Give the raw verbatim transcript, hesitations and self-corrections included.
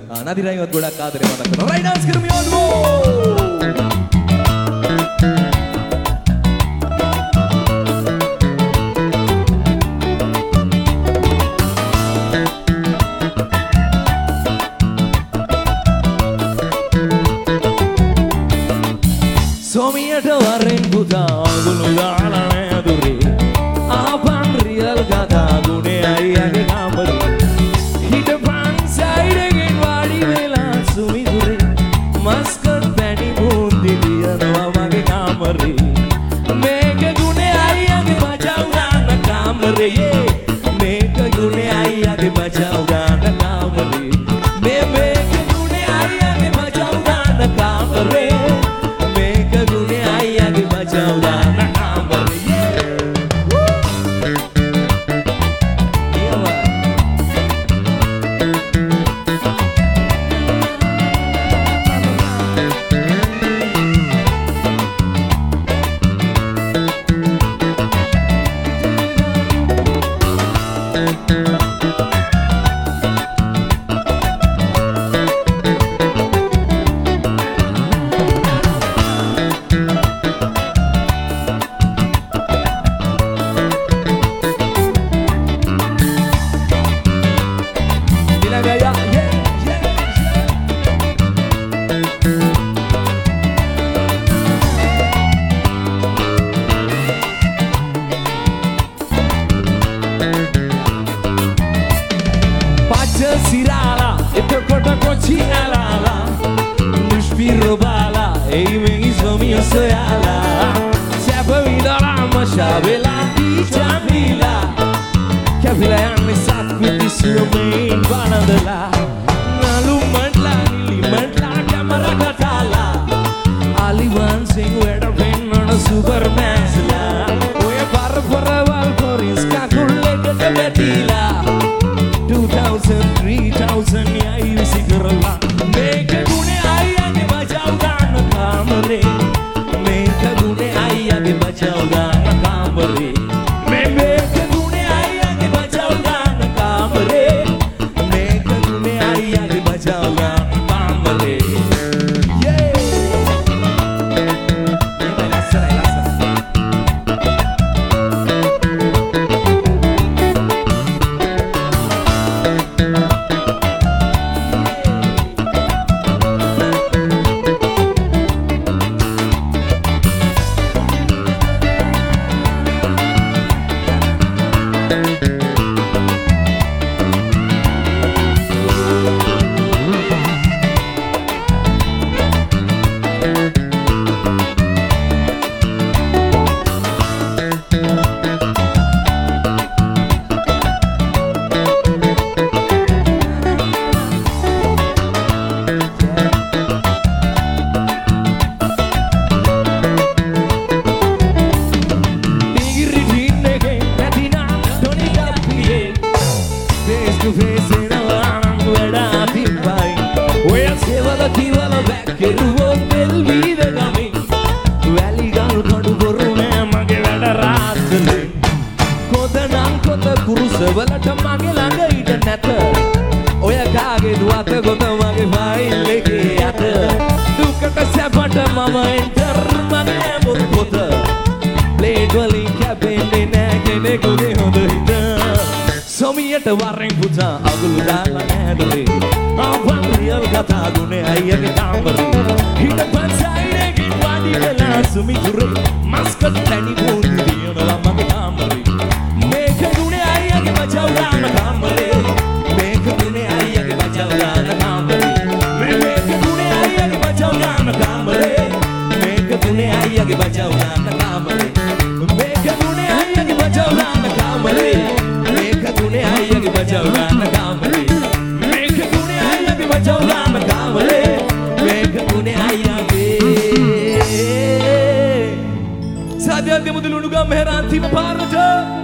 නදිරයිවත් ගොඩක් ආදරේ මතක් කරනවා. රයිට් ඩාන්ස් කරමු යෝඩෝ. Somiයට වරෙන් පුතා ගුළු දාලා නෑදුරේ ආපන් රියල් කතා ගුණේ අයියාගේ කාමරේ හිටපන් සයිඩ් එකෙන් වාඩි වෙලා සුමිදුරේ මස්කට් පැණි බූන්දි තියනවා මගේ කාමරේ මේක ගුණේ අයියාගේ බචව් ගන්න කාමරේ මේක ගුණේ අයියාගේ බචව් ගන්න කාමරේ මේ මේක ගුණේ අයියාගේ බචව් ගන්න කාමරේ Sirala, eto kota kochina lala, nuspiro bala, ei me hizo mio soyala. Sepa vida la mashabela di jamila, kabila yanne sath piti sumain balandala. Nalu mandla nili mandla camera katala, Aliwan Singh weda penna Superman la. Oya par paraval koris ka kulle kete betila. two thousand, three thousand yayi sigarala meka gune aiyage bajaw ganna kamare meka gune aiyage bajaw ganna kamare me meka gune aiyage bajaw ganna kamare meka gune aiyage bajaw ganna kamare yeah ye lasara lasara වලට මගේ ළඟ ඉඳ නැත ඔය කාගේ දුවත ගොත මගේ file එකේ යත දුකට සැපට මම එන්ටර් මගේ මුත් පොත ප්ලේට් වලින් කැපෙන්නේ නෑ කෙනෙකුගේ හොඳ හිත සොමියට වරෙන් පුතා අගුළු දාලා නෑදලේ ආපන් රියල් කතා ගුණේ අයියාගේ කාමරේ හිටපන් සයිඩ් එකෙන් වාඩි වෙලා සුමිදුරේ මස්කට් පැණි බූන්දි තියනවා මගේ කාමරේ මේක ගුණේ අයියාගේ බචව් ගන්න කාමරේ මේක ගුණේ අයියාගේ බචව් ගන්න කාමරේ මේක ගුණේ අයියාගේ බචව් ගන්න කාමරේ මේක ගුණේ අයියාගේ බචව් ගන්න කාමරේ මේක ගුණේ අයියාගේ බචව් ගන්න කාමරේ මේක ගුණේ අයියාගේ බචව් ගන්න කාමරේ මේක ගුණේ අයියාගේ බචව් ගන්න කාමරේ මේක ගුණේ අයියාගේ සාදයක් දෙමුදු ලුණු ගම් මෙහෙරාන් තිබ්බ පාරට